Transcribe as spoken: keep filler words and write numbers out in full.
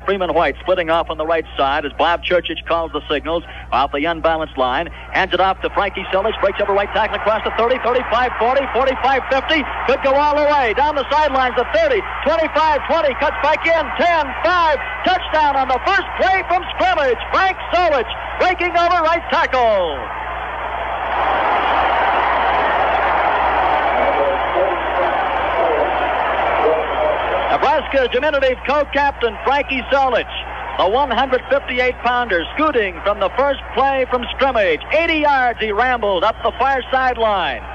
Freeman White splitting off on the right side as Bob Churchich calls the signals off the unbalanced line. Hands it off to Frankie Solich. Breaks over right tackle across the thirty, thirty-five, forty, forty-five, fifty. Could go all the way. Down the sidelines to thirty, twenty-five, twenty. Cuts back in. ten, five. Touchdown on the first play from scrimmage. Frank Solich breaking over right tackle. Nebraska's diminutive co-captain Frankie Solich, the one hundred fifty-eight pounder, scooting from the first play from scrimmage. eighty yards he rambled up the far sideline.